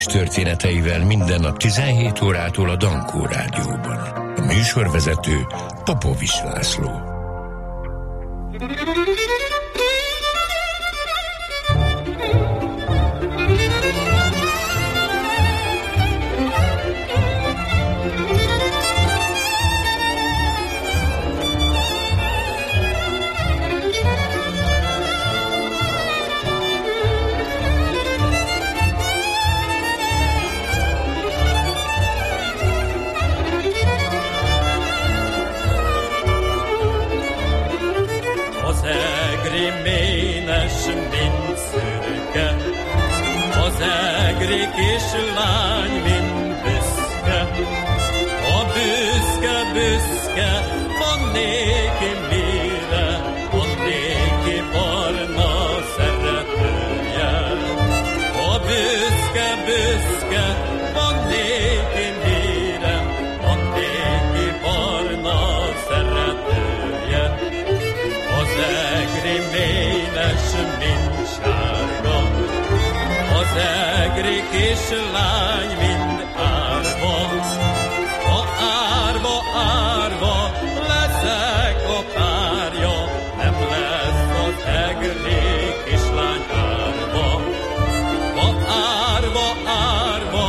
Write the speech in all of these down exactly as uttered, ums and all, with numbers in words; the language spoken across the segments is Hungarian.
történeteivel minden nap tizenhét órától a Dankó Rádióban. A műsorvezető Popovics László. Kislány, mint büszke, a büszke, büszke, van néki mire, van néki barna szeretője. A büszke, büszke, van néki mire, van néki barna szeretője. Az egri ménes, mint sárga, az egri kislány mind árva, a árva, árva leszek a párja, nem lesz az egri kislány árva. A árva, árva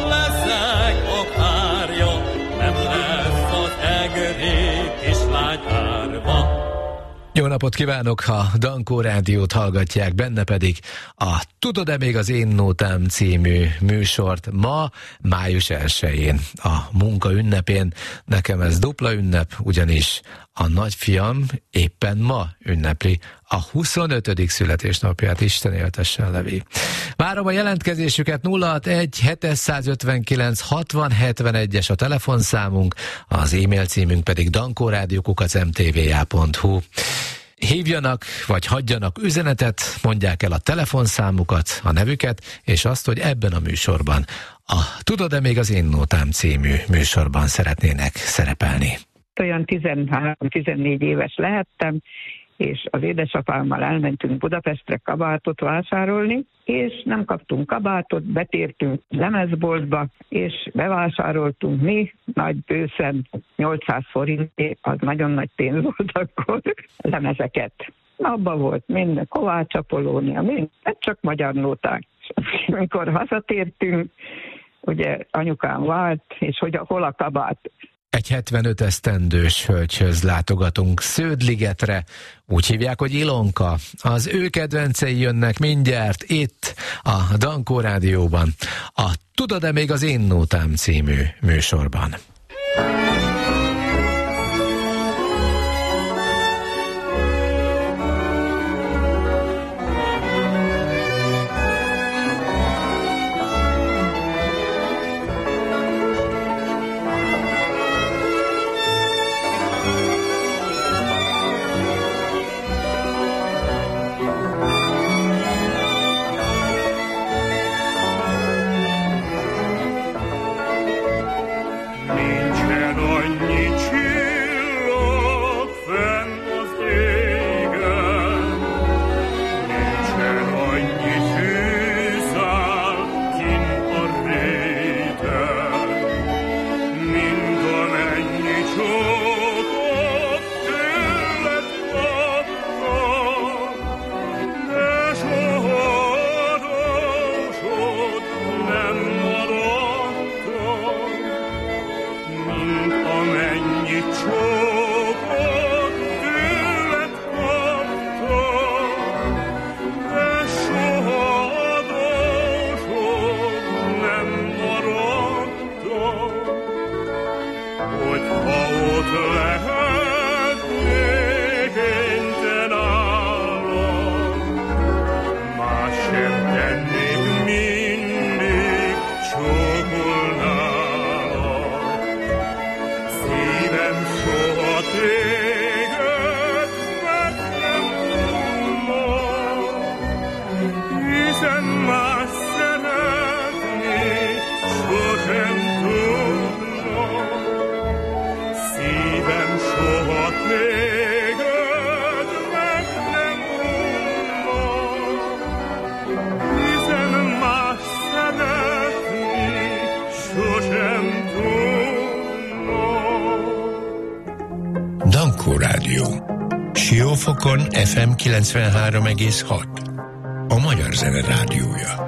leszek a párja, nem lesz az egri kislány árva. Jó napot kívánok, ha Dankó Rádiót hallgatják, benne pedig a Tudod-e még az én nótám című műsort ma, május elsején, a munka ünnepén. Nekem ez dupla ünnep, ugyanis a nagyfiam éppen ma ünnepli a huszonötödik születésnapját, Isten éltessen, Levi. Várom a jelentkezésüket, nulla hatvanegy hétszázötvenkilenc hatvan hetvenegyes a telefonszámunk, az e-mail címünk pedig dankórádió kukac em té vé á pont hu. Hívjanak, vagy hagyjanak üzenetet, mondják el a telefonszámukat, a nevüket, és azt, hogy ebben a műsorban, a Tudod-e még az én nótám című műsorban szeretnének szerepelni. Olyan tizenhárom-tizennégy éves lehettem, és az édesapámmal elmentünk Budapestre kabátot vásárolni, és nem kaptunk kabátot, betértünk lemezboltba, és bevásároltunk mi nagy bőszen nyolcszáz forintért, az nagyon nagy pénz volt akkor, lemezeket. Abba volt minden, Kovács Apollónia, minden, csak magyar nóták. És amikor hazatértünk, ugye anyukám vált, és hogy hol a kabát. Egy hetvenöt esztendős hölgyhöz látogatunk Sződligetre, úgy hívják, hogy Ilonka. Az ő kedvencei jönnek mindjárt itt a Dankó Rádióban, a Tudod-e még az én nótám című műsorban. Mi Dankó Rádió. Siófokon ef em kilencvenhárom egész hat. A Magyar Zene Rádiója.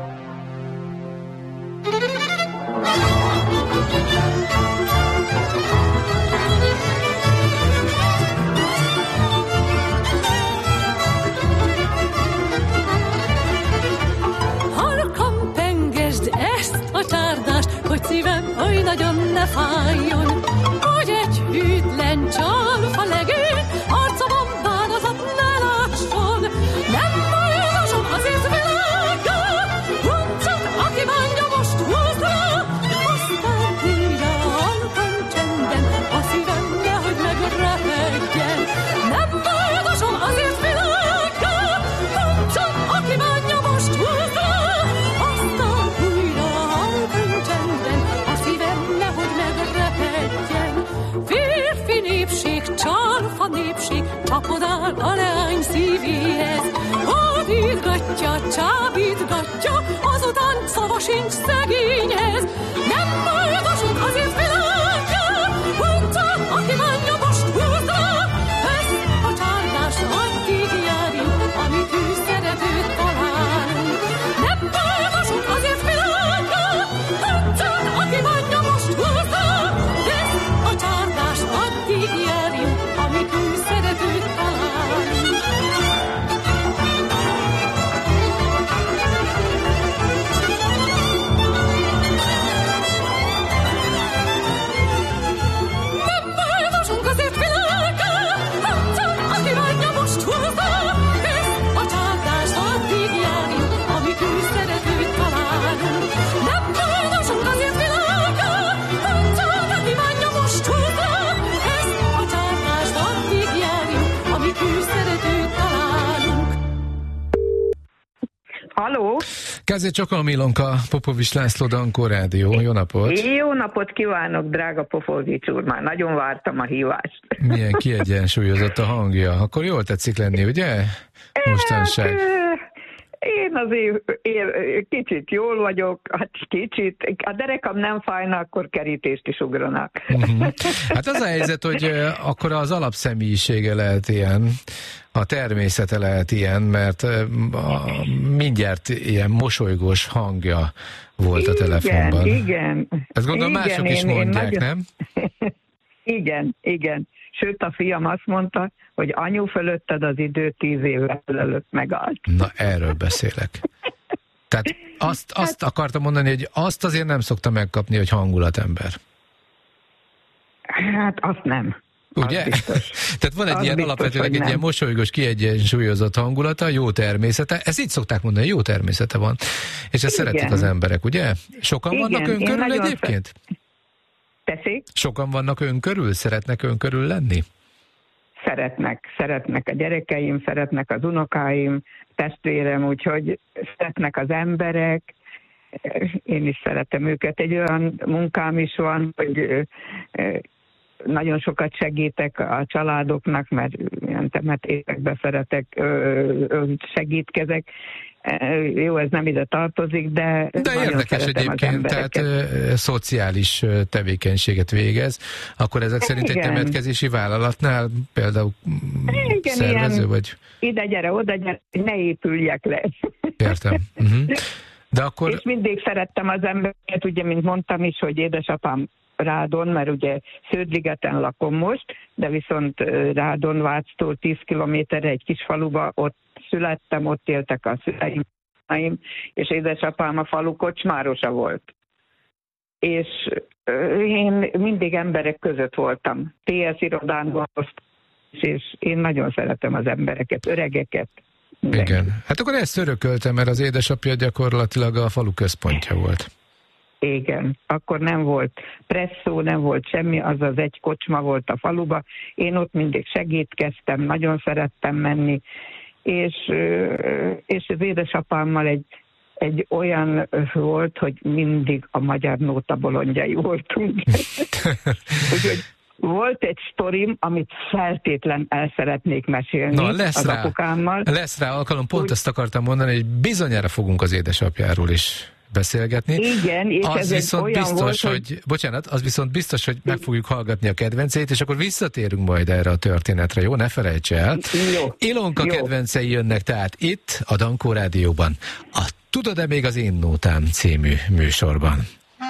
Halkan pengesd ezt a csárdást, hogy szívem oly nagyon ne fájjon, hogy egy hűtlen csalfa legény arcomon bánazat ne lásson. Nem bajlasom azért világá, huncsak, aki bánja most húz rá, aztán újra halkan csenden a szívem nehogy megrepedjen. Nem bajlasom azért világá, huncsak, aki bánja most húz rá, aztán újra halkan csenden a szívem nehogy megrepedjen. Férfi népség, csalfa népség, csapodál a leány szívéhez. Hódítgatja, csábítgatja, azután szava sincs szegényhez. Nem boldosunk azért világá, huncsak, aki bánja most húz rá. Ez a csárdás addig járjunk, amíg ő szeretőt találunk. Nem boldosunk azért világá, huncsak, aki bánja most húz rá. Ez a csárdás addig járjunk, amíg ő szeretőt találunk. Nem boldosunk azért világá, huncsak, aki bánja most húz rá. Ez a csárdás addig járjunk, amíg ő szeretőt találunk. Nem boldosunk azért világá, huncsak, aki bánja most húz rá. Ez a csárdás addig járjunk, amíg ő szeretőt találunk. Halló? Kezdj Csokal Milonka, Popovics László, Dankó Rádió. Jó napot! Jó napot kívánok, drága Popovics úr, már nagyon vártam a hívást. Milyen kiegyensúlyozott a hangja. Akkor jól tetszik lenni, ugye? Mostanság. Hát, én azért én kicsit jól vagyok, hát kicsit, a derekam nem fájna, akkor kerítést is ugranak. Uh-huh. Hát az a helyzet, hogy uh, akkor az alapszemélyisége lehet ilyen, a természete lehet ilyen, mert uh, a, mindjárt ilyen mosolygós hangja volt a telefonban. Igen, igen. Ezt gondolom igen, mások is én, mondják, én nem? Igen, igen. Sőt, a fiam azt mondta, hogy anyu fölötted az idő tíz évvel előtt megállt. Na, erről beszélek. Tehát azt, azt akartam mondani, hogy azt azért nem szokta megkapni, hogy hangulatember. Hát azt nem. Ugye? Tehát van egy Az ilyen biztos, alapvetőleg hogy egy nem. ilyen mosolygós, kiegyensúlyozott hangulata, jó természete. Ezt így szokták mondani, jó természete van. És ezt Igen. szeretik az emberek, ugye? Sokan Igen, vannak ön én körül nagyon egyébként? Tessék? Sokan vannak ön körül? Szeretnek ön körül lenni? Szeretnek, szeretnek a gyerekeim, szeretnek az unokáim, testvérem, úgyhogy szeretnek az emberek, én is szeretem őket. Egy olyan munkám is van, hogy ö, ö, nagyon sokat segítek a családoknak, mert ilyen temetésekbe szeretek, ö, ö, segítkezek. Jó, ez nem ide tartozik, de De nagyon érdekes szeretem az egyébként, tehát embereket. ö, szociális ö, tevékenységet végez. Akkor ezek szerint egy Igen. temetkezési vállalatnál például mm, Igen, szervező ilyen vagy? Ide gyere, oda gyere, ne épüljek le. Értem. Uh-huh. De akkor... És mindig szerettem az embereket, ugye, mint mondtam is, hogy édesapám Rádon, mert ugye Sződligeten lakom most, de viszont Rádon Váctól tíz kilométerre egy kis faluba, ott születtem, ott éltek a szüleim, és édesapám a falu kocsmárosa volt. És én mindig emberek között voltam. té es irodán dolgoztam, és én nagyon szeretem az embereket, öregeket. mindenki. Igen. Hát akkor ezt örököltem, mert az édesapja gyakorlatilag a falu központja volt. Igen, akkor nem volt presszó, nem volt semmi, azaz egy kocsma volt a faluba. Én ott mindig segítkeztem, nagyon szerettem menni, és, és az édesapámmal egy, egy olyan volt, hogy mindig a magyar nóta bolondjai voltunk. Úgyhogy volt egy sztorim, amit feltétlen el szeretnék mesélni. Na, lesz az rá, apukámmal. lesz rá alkalom, pont Úgy, ezt akartam mondani, hogy bizonyára fogunk az édesapjáról is beszélgetni. Igen, és az ez viszont olyan biztos, volt, hogy... hogy... Bocsánat, az viszont biztos, hogy meg fogjuk hallgatni a kedvenceit, és akkor visszatérünk majd erre a történetre, jó? Ne felejts el. Jó. Ilonka Jó. kedvencei jönnek tehát itt, a Dankó Rádióban, a Tudod-e még az én nótám című műsorban.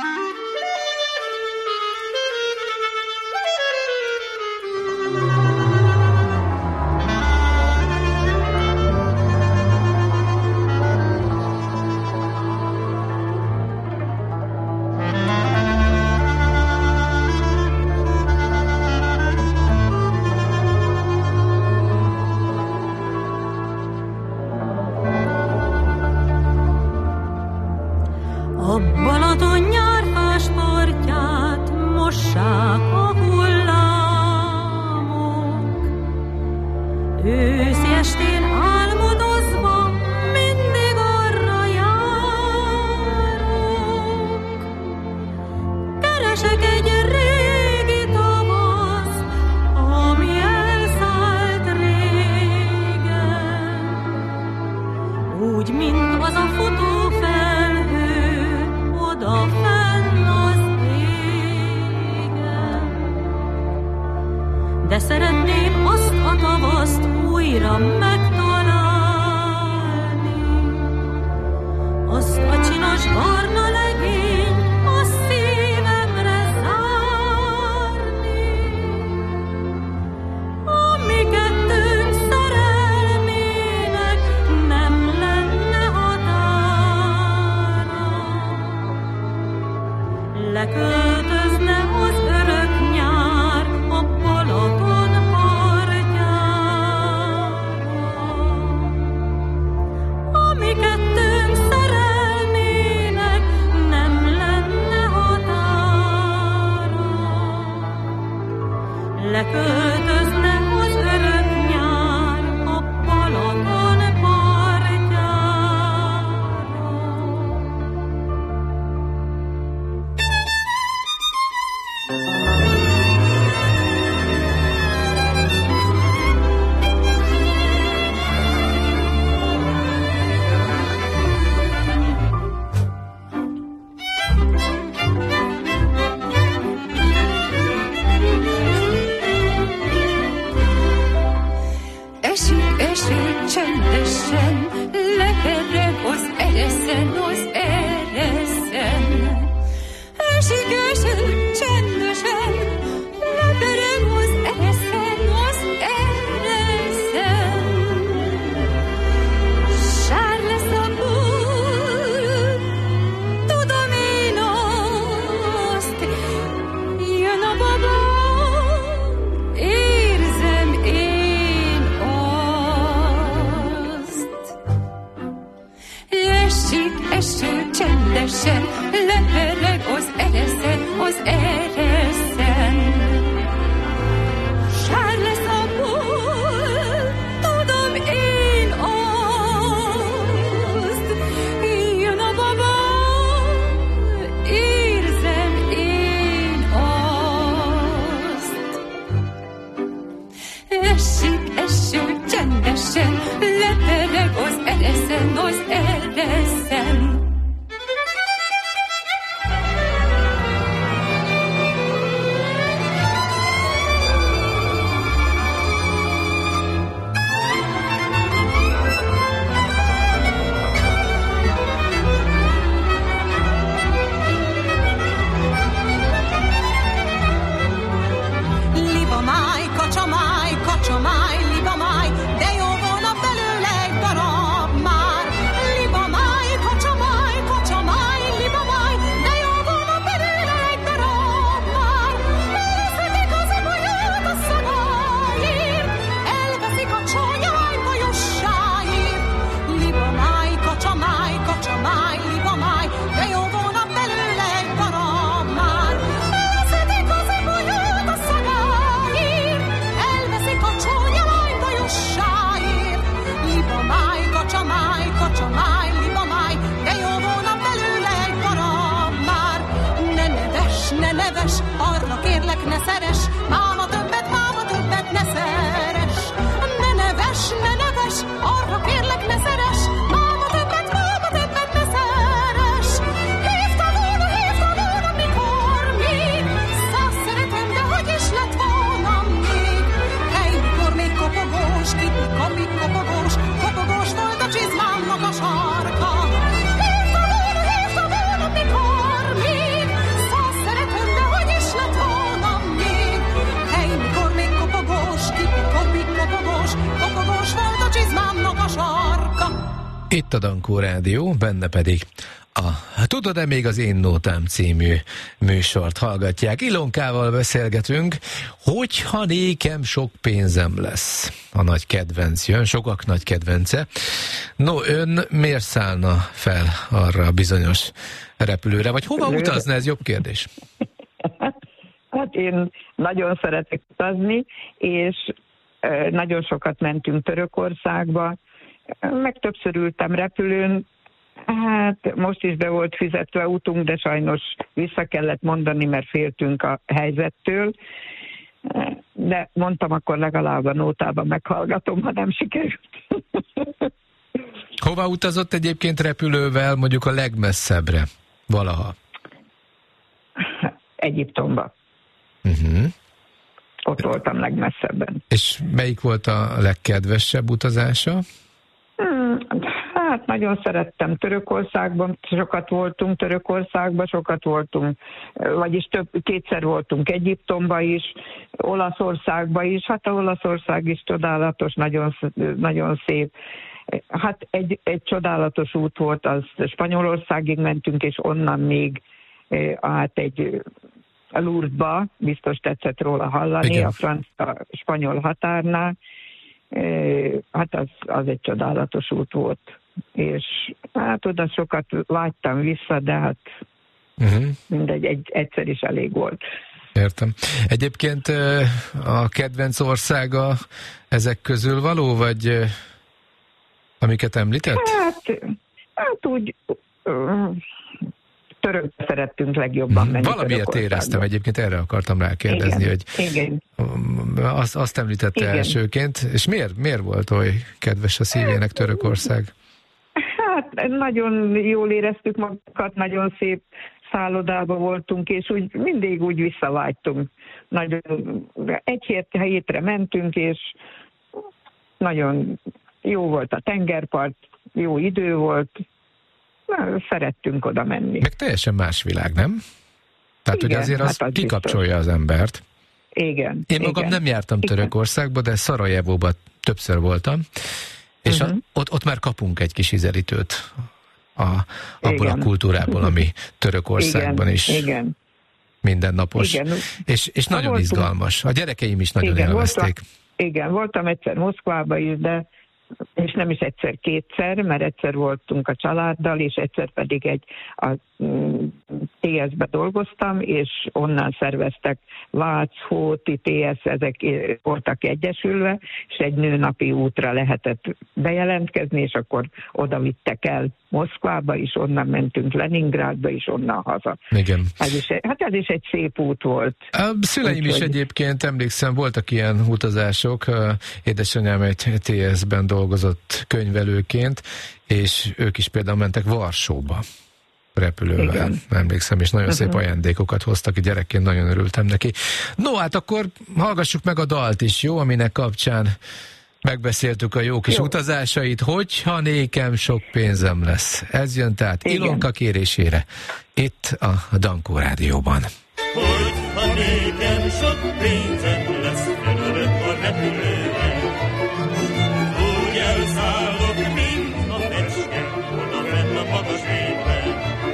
A Balaton nyárfás partját mossák a hullámok. Őszi estén álmodozva mindig arra járok. Keresek egy régi tavasz, ami elszállt régen. Úgy, mint az a futófelhő, oda fenn az égen. De szeretném azt a tavaszt újra megtalálni, azt a csinos barna legényt a szívemre zárni. A mi kettőnk szerelmének nem lenne határa, leköltözne az örök nyár a Balaton partjára. A mi kettőnk szerelmének nem lenne határa, leköltözne az örök nyár a Balaton partjára. Esik eső csendesen, lepereg az ereszen, az ereszen. Esik eső csendesen, lepereg az ereszen, az ereszen. Sár lesz a búr, tudom én azt, jön a baba, érzem én azt. Esik eső csendesen, lepereg az ereszen, az ereszen. Sár lesz a búr, tudom én azt, jön a baba, érzem én azt. Esik eső csendesen, lepereg az ereszen, az ereszen. Libamáj, kacsamáj, kacsamáj, libamáj, de jó volna belőle egy darab már. Libamáj, kacsamáj, kacsamáj, libamáj, de jó volna belőle egy darab már. Elveszik az abaját a szagáért, elveszik a csónyányt a jussáért. Libamáj, kacsamáj, kacsamáj, libamáj, de jó volna belőle egy darab már. Elveszik az abaját a szagáért, elveszik a csónyányt a jussáért. Libamáj, kacsamáj, kacsamáj, libamáj, de jó volna belőle egy darab már. Ne neves, ne neves, arra kérlek ne szeres, máma többet, máma többet ne szeres. Ne neves, ne neves, arra kérlek ne szeres, máma többet, máma többet ne szeres. Itt a Dankó Rádió, benne pedig a Tudod-e még az Én Nótám című műsort hallgatják. Ilonkával beszélgetünk, hogyha nékem sok pénzem lesz. A nagy kedvenc jön, sokak nagy kedvence. No, ön miért szállna fel arra a bizonyos repülőre? Vagy hova utazna? Ez jobb kérdés. Hát én nagyon szeretek utazni, és nagyon sokat mentünk Törökországba, meg többször ültem repülőn, hát most is be volt fizetve utunk, de sajnos vissza kellett mondani, mert féltünk a helyzettől, de mondtam, akkor legalább a nótában meghallgatom, ha nem sikerült. Hova utazott egyébként repülővel, mondjuk a legmesszebbre valaha? Egyiptomba. Uh-huh. Ott voltam legmesszebben. És melyik volt a legkedvesebb utazása? Hmm, hát nagyon szerettem Törökországban, sokat voltunk Törökországban, sokat voltunk, vagyis több, kétszer voltunk Egyiptomba is, Olaszországba is, hát a Olaszország is csodálatos, nagyon, nagyon szép. Hát egy, egy csodálatos út volt, az Spanyolországig mentünk, és onnan még hát egy a Lourdesba, biztos tetszett róla hallani, igen. A francia-spanyol határnál. Hát az, az egy csodálatos út volt. És hát oda sokat vágytam vissza, de hát uh-huh. mindegy, egy, egyszer is elég volt. Értem. Egyébként a kedvenc országa ezek közül való, vagy amiket említett? Hát, hát úgy... Törökbe szerettünk legjobban menni. Valamiért éreztem, egyébként erre akartam rákérdezni, igen, hogy igen. Azt, azt említette igen. elsőként, és miért, miért volt oly kedves a szívének Törökország? Hát nagyon jól éreztük magunkat, nagyon szép szállodában voltunk, és úgy mindig úgy visszavágytunk. Nagyon, egy hét, hétre mentünk, és nagyon jó volt a tengerpart, jó idő volt, na, szerettünk oda menni. Meg teljesen más világ, nem? Tehát, igen, hogy azért az, hát az kikapcsolja biztos az embert. Igen. Én magam igen, nem jártam igen. Törökországba, de Szarajevóban többször voltam, és uh-huh. a, ott, ott már kapunk egy kis ízelítőt a, abból igen. a kultúrából, ami Törökországban igen, is igen. mindennapos. Igen. És, és nagyon voltunk, izgalmas. A gyerekeim is nagyon igen, élvezték. Voltam, igen, voltam egyszer Moszkvában is, de és nem is egyszer-kétszer, mert egyszer voltunk a családdal, és egyszer pedig egy a té es-be dolgoztam, és onnan szerveztek Vác, Hóti, té es, ezek voltak egyesülve, és egy nőnapi útra lehetett bejelentkezni, és akkor oda vittek el Moszkvába, és onnan mentünk Leningrádba, és onnan haza. Igen. Ez is, hát ez is egy szép út volt. A szüleim is egyébként, emlékszem, voltak ilyen utazások. Édesanyám egy té es-ben dolgozott könyvelőként, és ők is például mentek Varsóba repülővel. Igen. Emlékszem, és nagyon uh-huh. szép ajándékokat hoztak, gyerekként nagyon örültem neki. No, hát akkor hallgassuk meg a dalt is, jó, aminek kapcsán megbeszéltük a jó kis jó. utazásait, hogyha nékem sok pénzem lesz. Ez jön tehát igen. Ilonka kérésére, itt a Dankó Rádióban. Hogyha nékem sok pénzem lesz, felülök a repülőre, úgy elszállok, mint a fecske, oda fenn a magas hétben.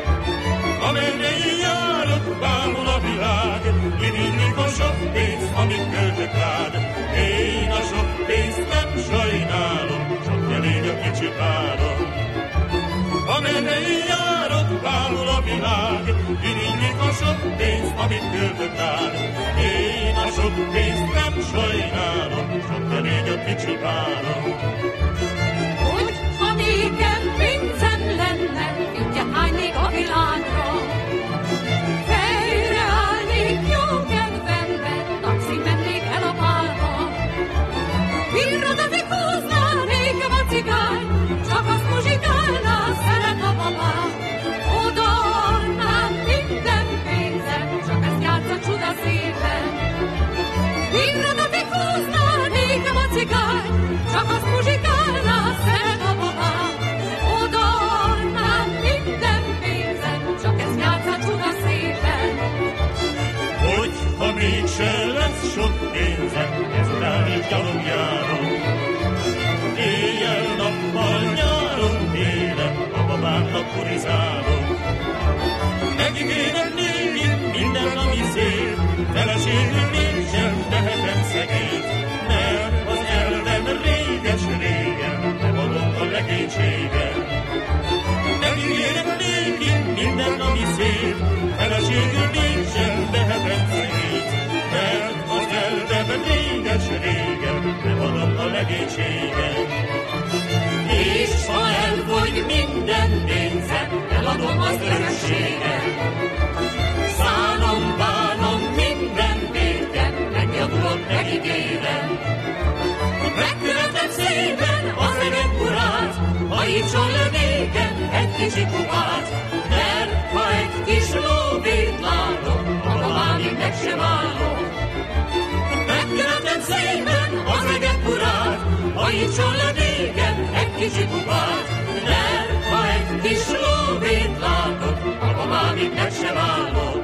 Amerre én járok, bámul a világ, irigylik a sok pénz, amit költök rád. Én a sok pénzt nem sajnálom, csak elég a kicsi párom. Amerre én járok, bámul a világ, irigylik a sok pénz, amit költök rád. Én a sok pénzt nem sajnálom, csak elég a kicsi párom. Hogyha nékem pénzem lenne, ügyet hánynék a világra. Fejre állnék jó kedvemben, taxin mennék el a pálba. Virradatik húzná nékem a cigány, csak azt muzsikálná, szeret a babám. Odaadnám minden pénzem, csak ezt játsza csuda szépen. Virradatik húzná nékem a cigány, csak azt muzsikálná, szeret a babám. Odaadnám minden pénzem, csak ezt játsza csuda szépen. Hogyha mégse lesz sok pénzem, ezután is gyalog járom. Éjjel-nappal nyáron, vaporizálok. Megígérem nékik minden, ami szép, feleségül mégsem tehetem szegényt, mert az elvem réges-régen nem adom a legénységet. Megígérem nékik minden, ami szép, feleségül mégsem tehetem szegényt, mert az elvem réges-régen nem adom a legénységet. És ha elfogy minden pénzem, eladom az örökséget. Szánom, bánom, minden védkem, megjavulok, megígérem. Megkövetem szépen az eget urát, hajítson le nékem egy kicsi kupát, mert ha egy kis lóvét látok, abba már még meg sem állok. Megkövetem szépen az eget urát, hajítson le nékem egy kicsi kupát, mert ha egy kis lóvét látok, abba már még meg sem állok.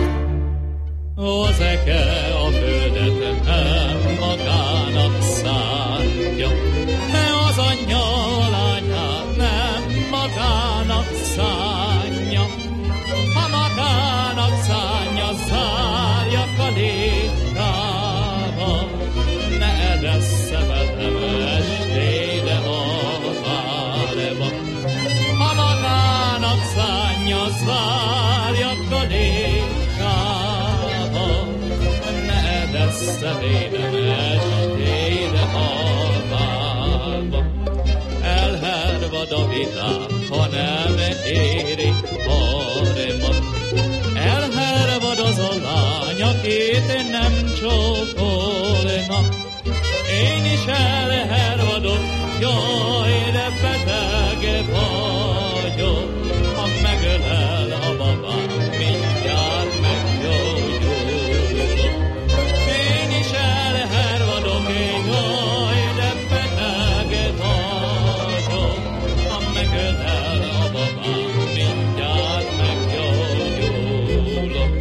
Az eke a földet nem magának szánja, de az anyja a lányát nem magának szánja. Ha magának szánja, zárja kalékába, ne edessze velem estére a várba. Ha magának szánja, zárja kalékába, ne edessze velem estére a várba. Elhervad a világ, ha nem éri harmat. Elhervad az a lány, akit nem csókolna. Én is elhervadok, jaj, de beteg vagyok. Ha megölel a babám, mindjárt meggyógyulok. Én is elhervadok, jaj, de beteg vagyok. Ha megölel a babám, mindjárt meggyógyulok.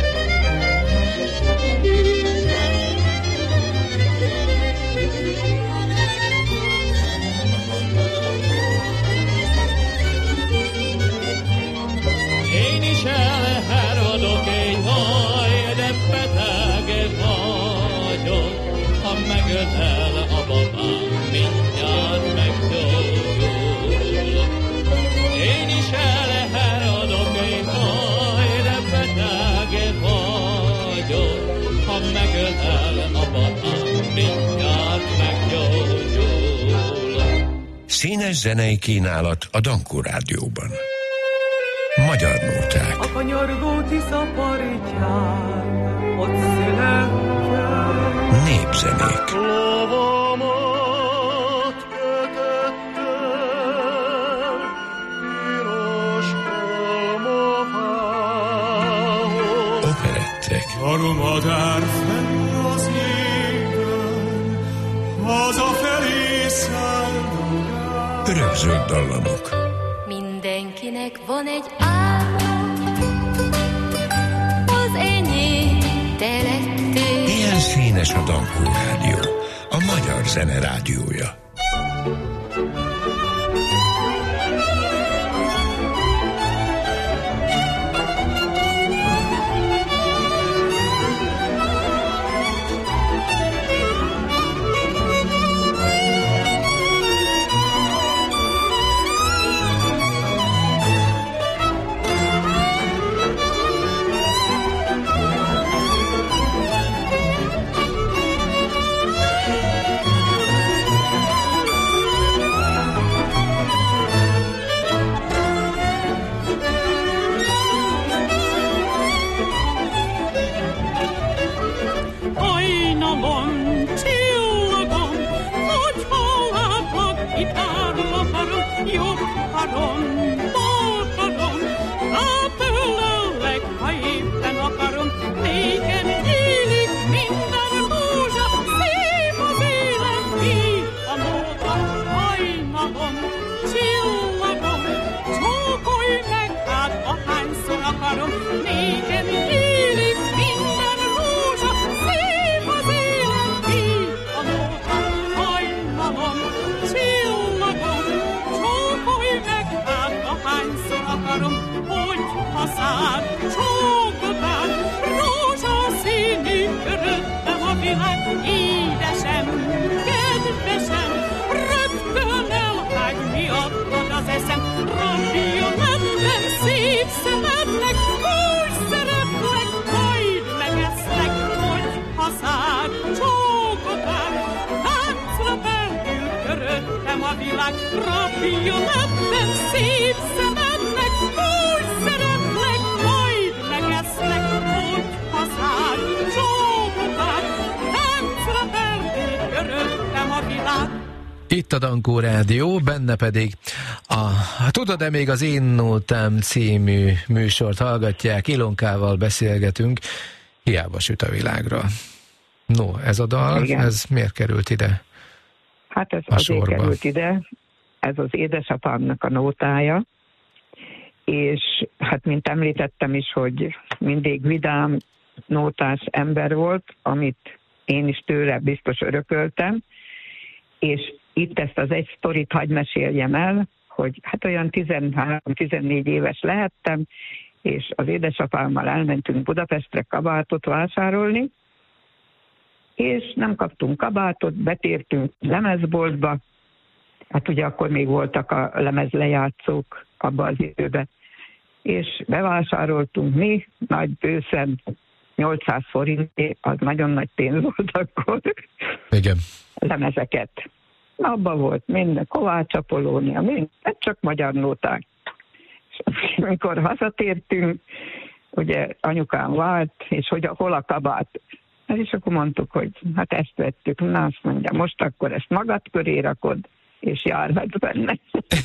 Én is elhervadok, jaj, de beteg vagyok. Ha megölel a babám, mindjárt meggyógyulok. Én is elhervadok, jaj, de beteg vagyok. Ha megölel a babám, mindjárt meggyógyulok. Színes zenei kínálat a Dankó Rádióban. Magyar nóták. A kanyargó Tisza partján, ott születtem. Népzenék. Lovamat kötöttem piros pálmafához. Operettek. Harmadán fenn az égen, hazafelé szállodál. Örökzöld dallamok. Mindenkinek van egy álma, az enyém te lettél. Ilyen színes a Dankó Rádió, a magyar zene rádiója. Csillagom, csókolj meg, hát a hányszor világ, rabja lettem szép szemednek, úgy szeretlek, majd megeszlek, hogy hazád, csókotád, táncra felték öröttem a világ. Itt a Dankó Rádió, benne pedig a Tudod-e még az Én Nótám című műsort hallgatják, Ilonkával beszélgetünk, Hiába süt a világra. No, ez a dal, igen. Ez miért került ide? Hát ez azért sorba került ide, ez az édesapámnak a nótája, és hát mint említettem is, hogy mindig vidám, nótás ember volt, amit én is tőle biztos örököltem, és itt ezt az egy sztorit hadd meséljem el, hogy hát olyan tizenhárom-tizennégy éves lehettem, és az édesapámmal elmentünk Budapestre kabátot vásárolni, és nem kaptunk kabátot, betértünk lemezboltba, hát ugye akkor még voltak a lemezlejátszók abban az időben, és bevásároltunk mi, nagy bőszen, nyolcszáz forintért, az nagyon nagy pénz volt akkor. Igen. Lemezeket. Abban volt minden, Kovács Apollónia, minden, csak magyar nóták. És amikor hazatértünk, ugye anyukám vált, és hogy hol a kabát. És akkor mondtuk, hogy hát ezt vettük. Na, azt mondja, most akkor ezt magad köré rakod, és járhatsz benne.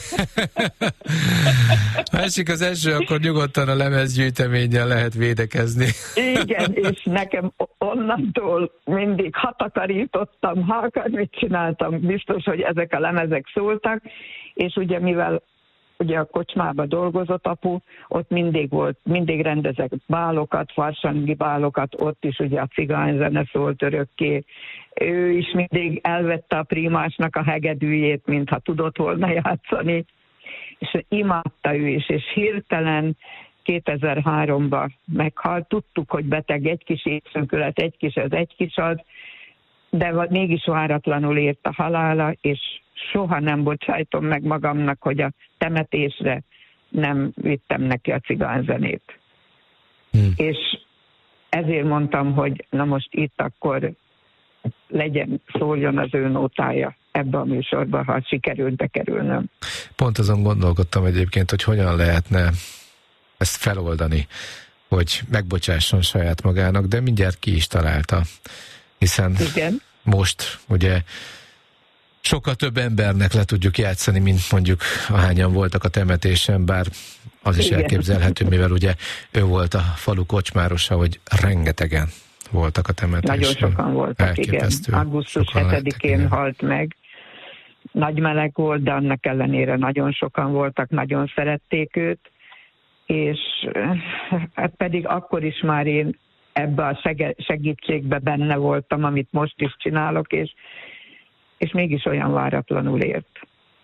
Másik az első, akkor nyugodtan a lemezgyűjteménnyel lehet védekezni. Igen, és nekem onnantól mindig ha takarítottam, ha akármit csináltam, biztos, hogy ezek a lemezek szóltak, és ugye mivel ugye a kocsmába dolgozott apu, ott mindig volt, mindig rendezek bálokat, farsangi bálokat, ott is ugye a cigányzene szólt örökké. Ő is mindig elvette a primásnak a hegedűjét, mintha tudott volna játszani, és imádta ő is, és hirtelen kétezer-háromban meghalt, tudtuk, hogy beteg, egy kis éjszönkület, egy kis ez, egy kis az, de mégis váratlanul ért a halála, és soha nem bocsájtom meg magamnak, hogy a temetésre nem vittem neki a cigányzenét. Hmm. És ezért mondtam, hogy na most itt akkor legyen, szóljon az ő nótája ebbe a műsorba, ha sikerült bekerülnöm. Pont azon gondolkodtam egyébként, hogy hogyan lehetne ezt feloldani, hogy megbocsásson saját magának, de mindjárt ki is találta. Hiszen igen. Most ugye sokkal több embernek le tudjuk játszani, mint mondjuk ahányan voltak a temetésen, bár az is igen. Elképzelhető, mivel ugye ő volt a falu kocsmárosa, hogy rengetegen voltak a temetésen. Nagyon sokan voltak, igen. augusztus hetedikén halt meg. Nagy meleg volt, de annak ellenére nagyon sokan voltak, nagyon szerették őt, és hát pedig akkor is már én ebbe a segítségbe benne voltam, amit most is csinálok, és és mégis olyan váratlanul ért.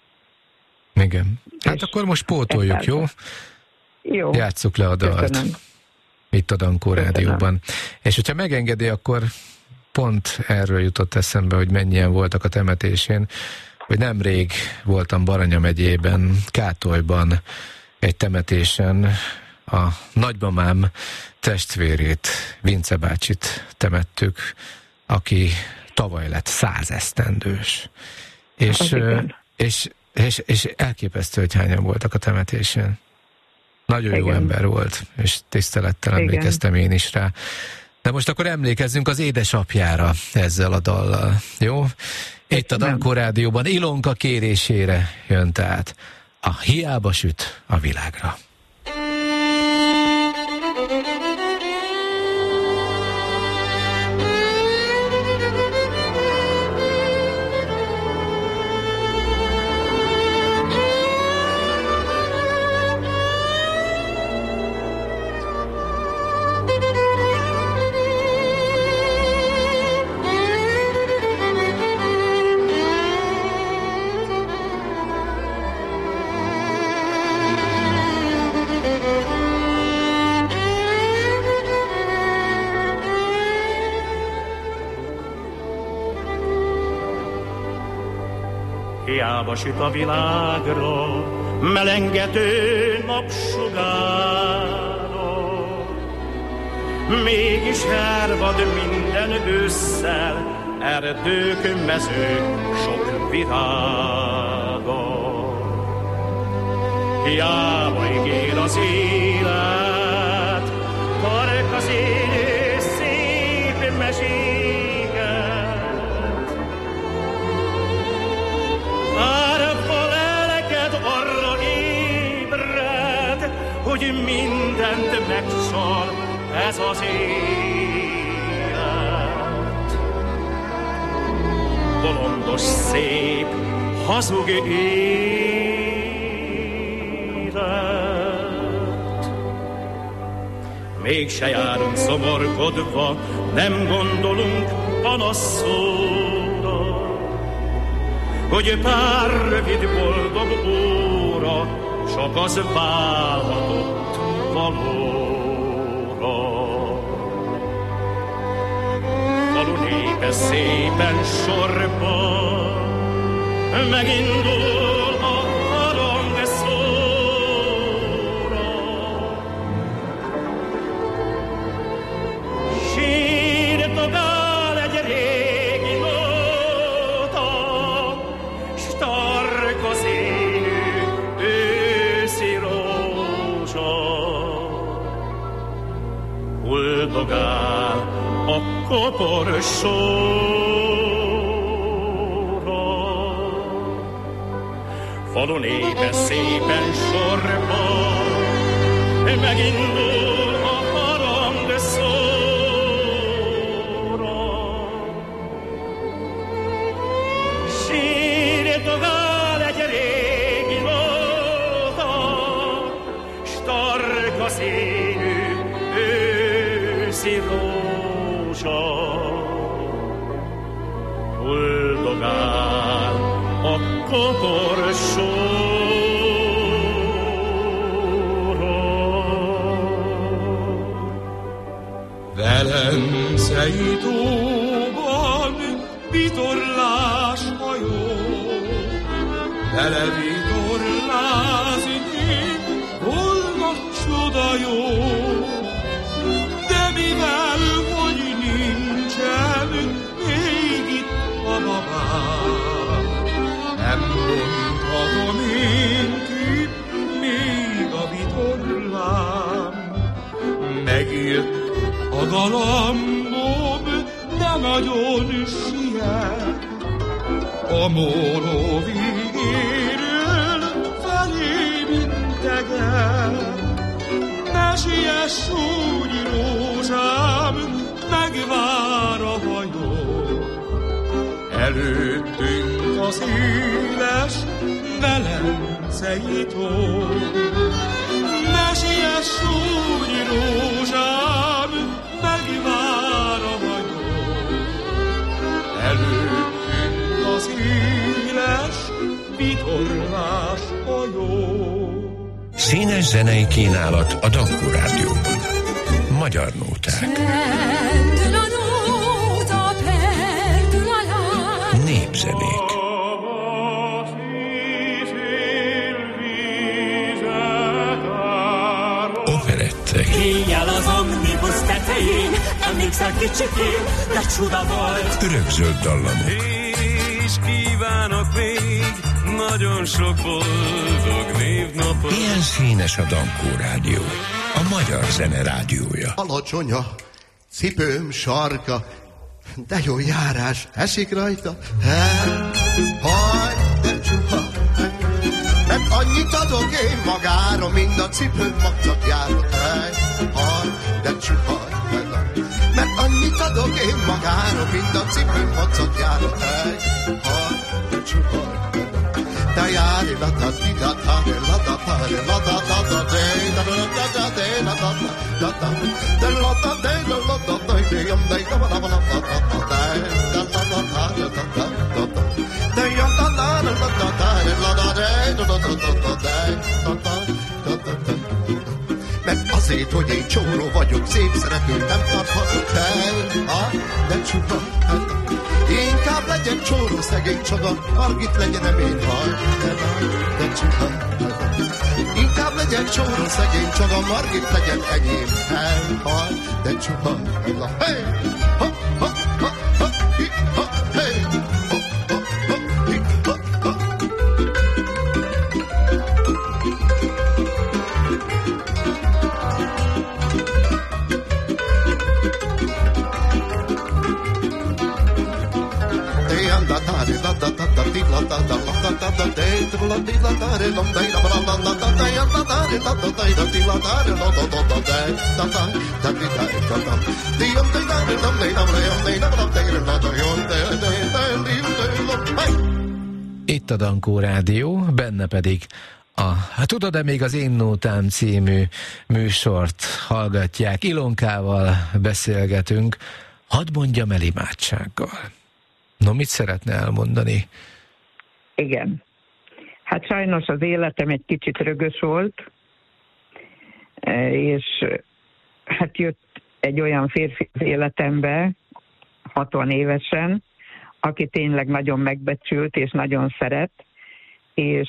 Igen. Hát és akkor most pótoljuk, jó? Jó. Játsszuk le a dalt. Köszönöm. Itt a Dankó Rádióban. És hogyha megengedi, akkor pont erről jutott eszembe, hogy mennyien voltak a temetésén, hogy nemrég voltam Baranya megyében, Kátolyban egy temetésen, a nagymamám testvérét, Vince bácsit temettük, aki tavaly lett százesztendős. És, és, és, és elképesztő, hogy hányan voltak a temetésen. Nagyon igen. Jó ember volt, és tisztelettel emlékeztem én is rá. De most akkor emlékezzünk az édesapjára ezzel a dallal, jó? Itt a Dankó Rádióban Ilonka kérésére jön tehát a Hiába süt a világra. Hiába süt a világra melengető napsugárok, mégis hervad minden ősszel erdők, mezők, sok virágok. hiába ígér az élet, tark az élő szép meséket. Árva lelked arra ébred, hogy mindent megcsal ez az élet. Bolondos, szép, hazug élet. Mégse járunk szomorkodva, nem gondolunk panaszszóra, hogy pár rövid boldog óra csak az válhatott valóra. Falu népe szépen sorba megindul a harangszóra. Sírtogál egy régi nóta, s tarka színű őszi rózsa. Huldogál a koporsóra. Falu népe szépen sorba megindul a harangszóra. Sírtogál egy régi nóta, s tarka színű őszi rózsa. Huldogál a koporsóra. Velencei tóban vitorlás hajó, vele vitorlázni volna csoda jó, de mivel hogy nincsen még itt a babám, nem mondhatom én ki még a vitorlám. Megjött a galambom, de nagyon siet, a móló végéről felé integet. Ne siess úgy, rózsám, megvár a hajó, előttünk az éles velencei tó. Ne siess úgy, rózsám, megvár a hajó, előttünk az éles vitorlás hajó. Színes zenei kínálat a Dankó Rádióban. Magyar nóták. Népzenék. Operettek. Éjjel az omnibus tetején, emlékszel kicsikén, de csuda volt. Örökzöld dallamok. És kívánok még nagyon sok boldog névnapot. Ilyen színes a Dankó Rádió, a magyar zene rádiója. Alacsony a cipőm sarka, de jó járás esik rajta. Haj, de csupa, mert annyit adok én magára, mind a cipőm magcapjára. Haj, de csupa, mert annyit adok én magára, mind a cipőm magcapjára. Haj, de csupa, da yari la da di da da la da da la da da da de da da da de la da da da da la da de la da da de yam de da da da da da da da da da da da de yam da da la da da la da de da da da da da da da. Mert azért, hogy én csóró vagyok, szép szeretőt nem tarthatok el, de csupa. Inkább legyen csóró szegény, csak a Margit legyenem én, haj, de nagy, de csupa. Inkább legyen csóró szegény, csak a Margit legyen enyém, hely, haj, de csupa. Hey, ha, ha, ha, ha, hi, ha, hey, ha, ha, ha, hi, ha, ha. Itt a Dankó Rádió, benne pedig a hát Tudod-e még az Én Nótám című műsort hallgatják. Ilonkával beszélgetünk, hadd mondjam el imádsággal. No, mit szeretne elmondani? Igen. Hát sajnos az életem egy kicsit rögös volt, és hát jött egy olyan férfi az életembe, hatvan évesen, aki tényleg nagyon megbecsült és nagyon szeret, és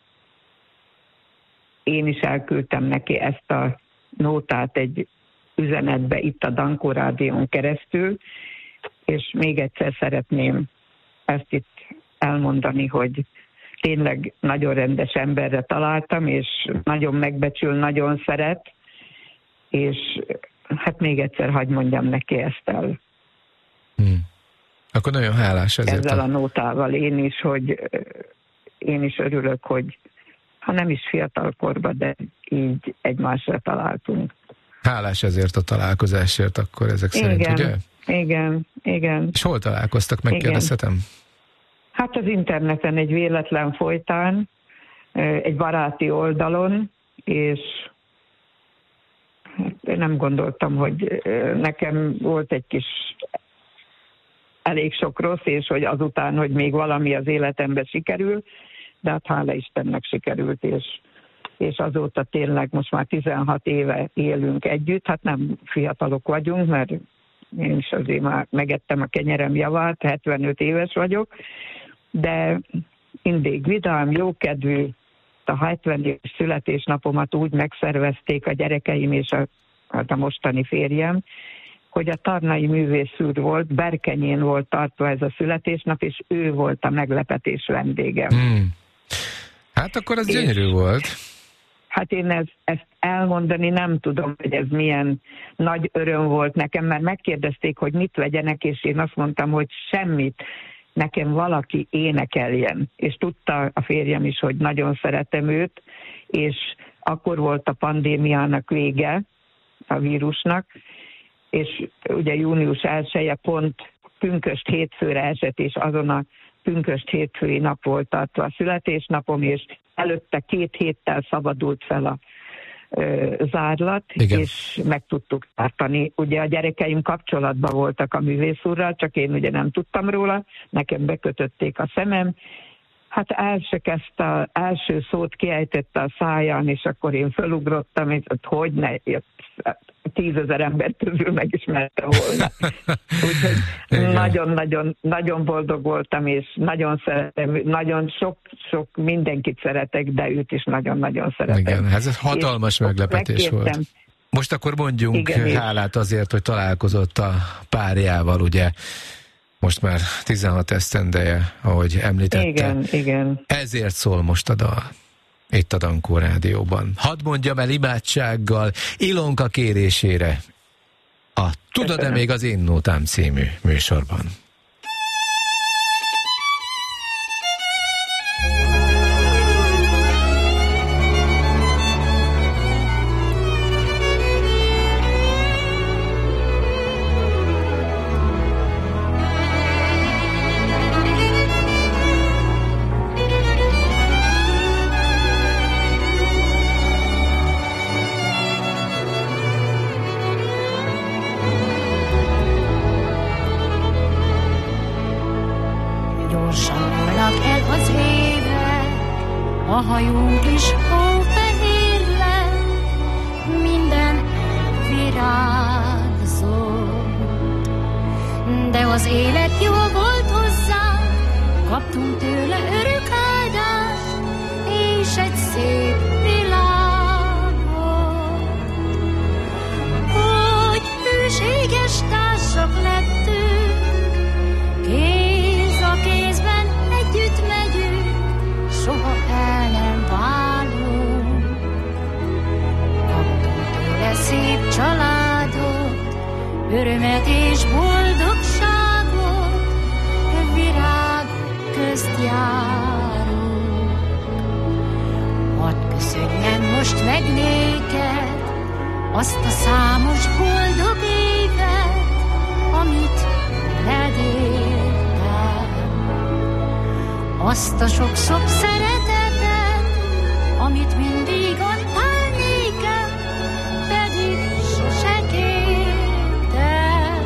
én is elküldtem neki ezt a nótát egy üzenetbe itt a Dankó Rádión keresztül, és még egyszer szeretném ezt itt elmondani, hogy tényleg nagyon rendes emberre találtam, és nagyon megbecsül, nagyon szeret, és hát még egyszer hadd mondjam neki ezt el. Hmm. Akkor nagyon hálás ezért. Ezzel a nótával én is, hogy én is örülök, hogy ha nem is fiatalkorban, de így egymásra találtunk. Hálás ezért a találkozásért akkor ezek szerint, igen, ugye? Igen, igen. És hol találkoztak, megkérdezhetem? Hát az interneten egy véletlen folytán, egy baráti oldalon, és hát én nem gondoltam, hogy nekem volt egy kis elég sok rossz, és hogy azután, hogy még valami az életemben sikerül, de hát hála Istennek sikerült, és, és azóta tényleg most már tizenhat éve élünk együtt, hát nem fiatalok vagyunk, mert én is azért már megettem a kenyerem javát, hetvenöt éves vagyok, de mindig vidám, jókedvű, a hetven éves születésnapomat úgy megszervezték a gyerekeim és a, hát a mostani férjem, hogy a Tarnai művész úr volt, Berkenyén volt tartva ez a születésnap, és ő volt a meglepetés vendégem. Hmm. Hát akkor az és, gyönyörű volt. Hát én ez, ezt elmondani nem tudom, hogy ez milyen nagy öröm volt nekem, mert megkérdezték, hogy mit vegyenek, és én azt mondtam, hogy semmit. Nekem valaki énekeljen. És tudta a férjem is, hogy nagyon szeretem őt, és akkor volt a pandémiának vége, a vírusnak, és ugye június elseje pont pünkösd hétfőre esett, és azon a pünkösd hétfői nap volt tartva a születésnapom, és előtte két héttel szabadult fel a ö, zárlat, igen. És meg tudtuk tartani. Ugye a gyerekeim kapcsolatban voltak a művész úrral, csak én ugye nem tudtam róla, nekem bekötötték a szemem, hát el se kezdte, az első szót kiejtette a száján, és akkor én felugrottam, és hogy ne, tízezer ember közül megismerte volna. Úgyhogy nagyon-nagyon nagyon boldog voltam, és nagyon szeretem, nagyon sok-sok mindenkit szeretek, de őt is nagyon-nagyon szeretem. Igen, ez egy hatalmas és meglepetés volt. Most akkor mondjunk igen, hálát azért, hogy találkozott a párjával, ugye? Most már tizenhat esztendeje, ahogy említette. Igen, igen. Ezért szól most a dal. Itt a Dankó Rádióban. Hadd mondjam el imádsággal, Ilonka kérésére a Tudod-e még az Én Nótám című műsorban. A hajónk is hófehér lett, minden virágzott. De az élet jó volt hozzánk, kaptunk tőle örök áldást, és egy szép világot. Hogy hűséges társak lettünk, kéz a kézben együtt megyünk, soha el nem válunk. Kaptunk tőle szép családot, örömet és boldogságot, virág közt közt járunk. Hadd köszönjem most meg néked azt a számos boldog évet, amit veled éltem. Azt a sok-sok szeretetet, amit mindig adtál nékem, pedig sose kértem.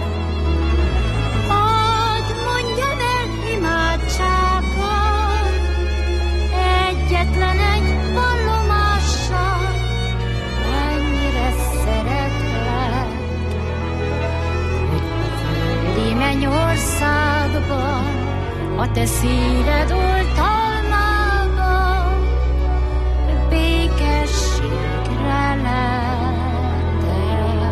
Hadd mondjam el imádsággal, egyetlen egy vallomással, ennyire szeretlek, hogy a földi mennyországban a te szíved oltalmában békességre leltek.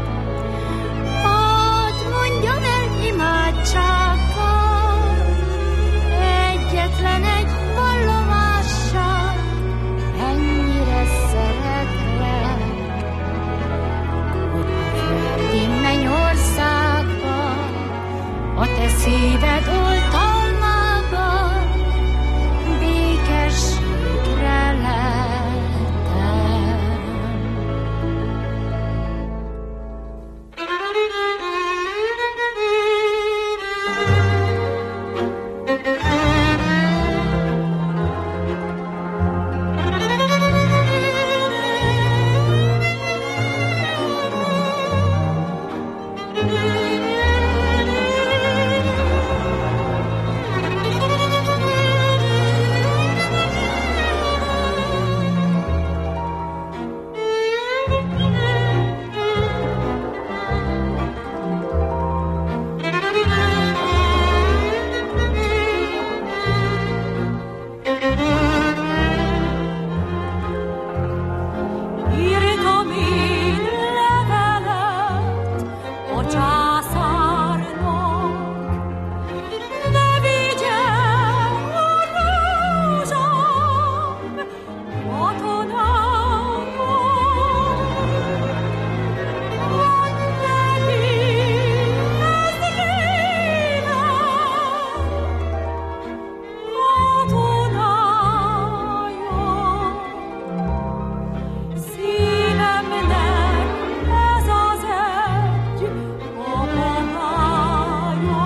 Hadd mondjam el imádsággal, egyetlen egy vallomással, ennyire szeretlek, hogy a földi mennyországban a te szíved oltalmában békességre leltem. Írtam én levelet a császárnak, ne vigye a rózsám katonámon. Mondd neki, ez élet katonája. Szívemnek ez az egy akadája.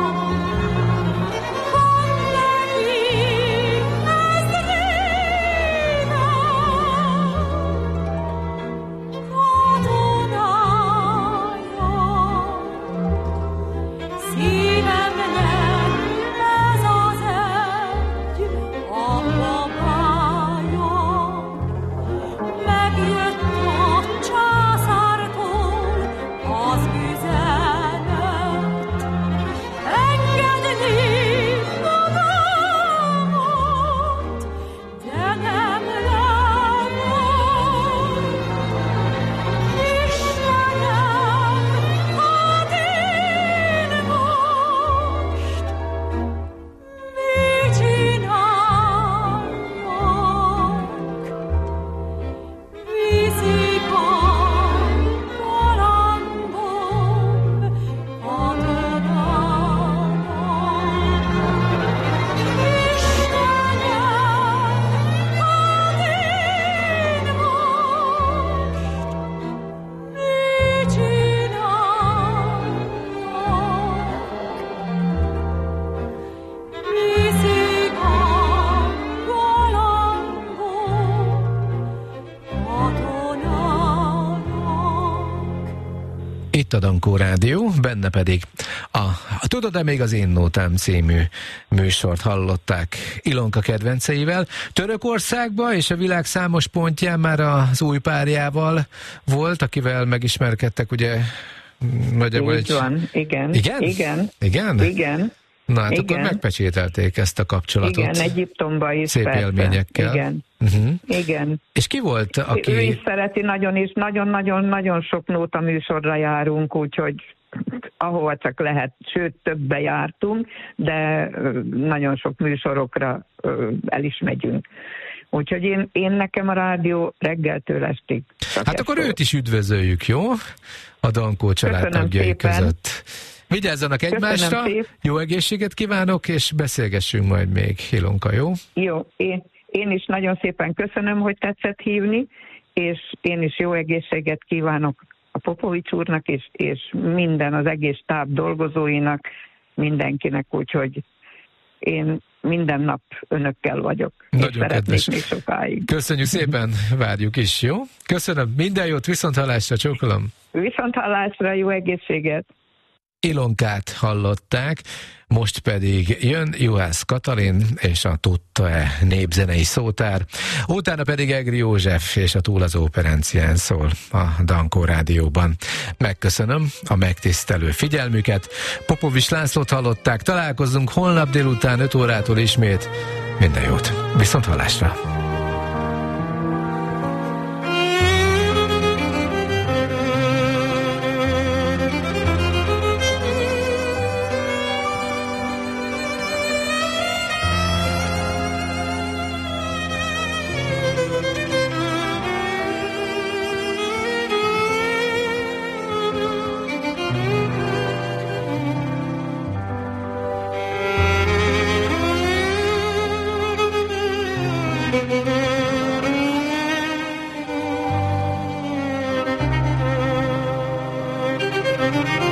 Mondd neki, ez élet katonája. Szívemnek ez az egy akadája. Megjött a császártól az üzenet, engedni magamat, de nem lehet. Istenem, hát én most mit csináljak? Viszik a galambom katonának. Istenem, hát én most mit csináljak? Viszik a galambom katonának. Itt a Dankó Rádió, benne pedig a, a Tudod-e még az én nótám című műsort hallották Ilonka kedvenceivel. Törökországban és a világ számos pontján már az új párjával volt, akivel megismerkedtek, ugye nagyjából Így egy... van, igen. Igen? Igen. Igen? Igen. Na hát Igen. akkor megpecsételték ezt a kapcsolatot. Igen, Egyiptomban is. Szép persze. élményekkel. Igen. Uh-huh. Igen. És ki volt, aki... Ő is szereti nagyon, és nagyon-nagyon-nagyon sok nóta műsorra járunk, úgyhogy ahova csak lehet, sőt többe jártunk, de ö, nagyon sok műsorokra ö, el is megyünk. Úgyhogy én, én nekem a rádió reggeltől estig. Hát akkor őt is üdvözöljük, jó? A Dankó család Köszönöm tagjai szépen. között. Vigyázzanak egymásra, jó egészséget kívánok, és beszélgessünk majd még, Ilonka, jó? Jó, én, én is nagyon szépen köszönöm, hogy tetszett hívni, és én is jó egészséget kívánok a Popovics úrnak, és, és minden, az egész táb dolgozóinak, mindenkinek, úgyhogy én minden nap önökkel vagyok. Nagyon kedves. Még sokáig. Köszönjük szépen, várjuk is, jó? Köszönöm, minden jót, viszonthallásra, csókolom. Viszonthallásra, jó egészséget. Ilonkát hallották, most pedig jön Juhász Katalin és a Tudta-e népzenei szótár, utána pedig Egri József és a Túl az óperencián szól a Dankó Rádióban. Megköszönöm a megtisztelő figyelmüket, Popovics Lászlót hallották, találkozzunk holnap délután öt órától ismét. Minden jót, viszont hallásra! Thank you.